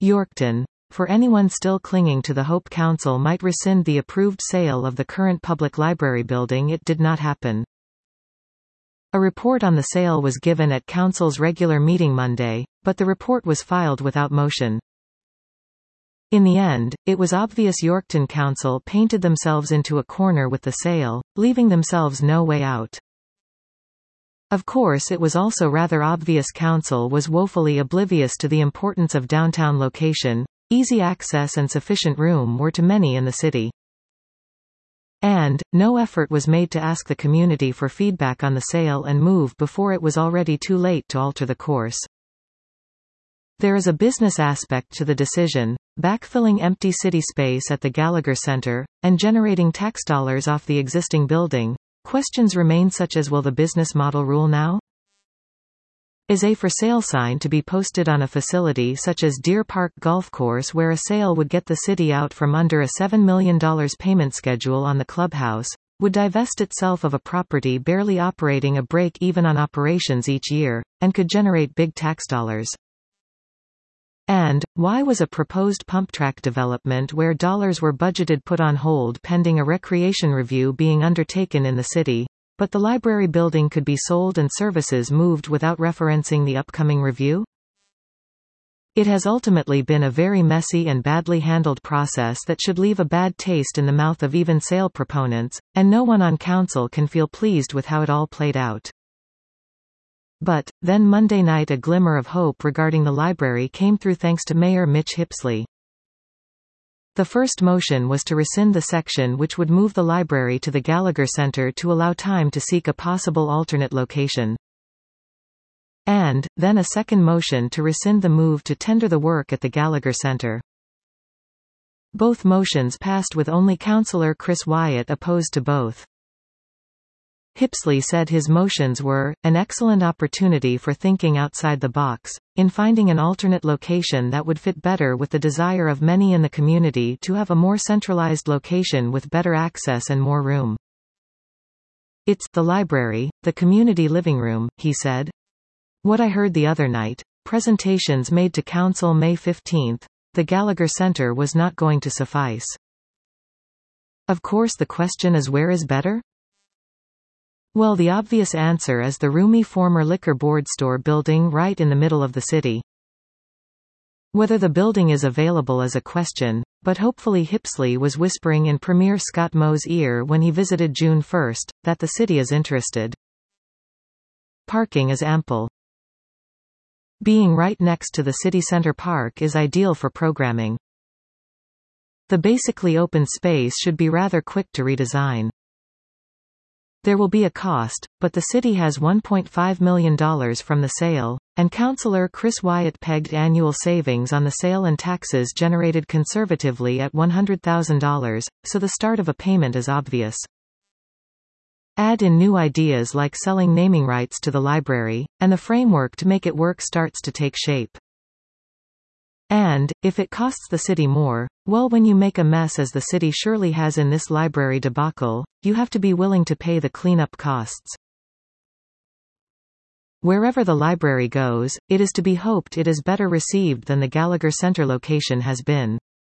Yorkton. For anyone still clinging to the hope council might rescind the approved sale of the current public library building, it did not happen. A report on the sale was given at council's regular meeting Monday, but the report was filed without motion. In the end, it was obvious Yorkton Council painted themselves into a corner with the sale, leaving themselves no way out. Of course, it was also rather obvious council was woefully oblivious to the importance of downtown location. Easy access and sufficient room were to many in the city. And, no effort was made to ask the community for feedback on the sale and move before it was already too late to alter the course. There is a business aspect to the decision, backfilling empty city space at the Gallagher Center, and generating tax dollars off the existing building. Questions remain such as, will the business model rule now? Is a for sale sign to be posted on a facility such as Deer Park Golf Course, where a sale would get the city out from under a $7 million payment schedule on the clubhouse, would divest itself of a property barely operating a break-even on operations each year, and could generate big tax dollars? And, why was a proposed pump track development where dollars were budgeted put on hold pending a recreation review being undertaken in the city, but the library building could be sold and services moved without referencing the upcoming review? It has ultimately been a very messy and badly handled process that should leave a bad taste in the mouth of even sale proponents, and no one on council can feel pleased with how it all played out. But, then Monday night a glimmer of hope regarding the library came through thanks to Mayor Mitch Hipsley. The first motion was to rescind the section which would move the library to the Gallagher Center to allow time to seek a possible alternate location. And, then a second motion to rescind the move to tender the work at the Gallagher Center. Both motions passed with only Councillor Chris Wyatt opposed to both. Hipsley said his motions were an excellent opportunity for thinking outside the box, in finding an alternate location that would fit better with the desire of many in the community to have a more centralized location with better access and more room. It's the library, the community living room, he said. What I heard the other night, presentations made to council May 15, the Gallagher Center was not going to suffice. Of course the question is, where is better? Well, the obvious answer is the roomy former liquor board store building right in the middle of the city. Whether the building is available is a question, but hopefully Hipsley was whispering in Premier Scott Moe's ear when he visited June 1, that the city is interested. Parking is ample. Being right next to the city center park is ideal for programming. The basically open space should be rather quick to redesign. There will be a cost, but the city has $1.5 million from the sale, and Councillor Chris Wyatt pegged annual savings on the sale and taxes generated conservatively at $100,000, so the start of a payment is obvious. Add in new ideas like selling naming rights to the library, and the framework to make it work starts to take shape. And, if it costs the city more, well, when you make a mess as the city surely has in this library debacle, you have to be willing to pay the cleanup costs. Wherever the library goes, it is to be hoped it is better received than the Gallagher Center location has been.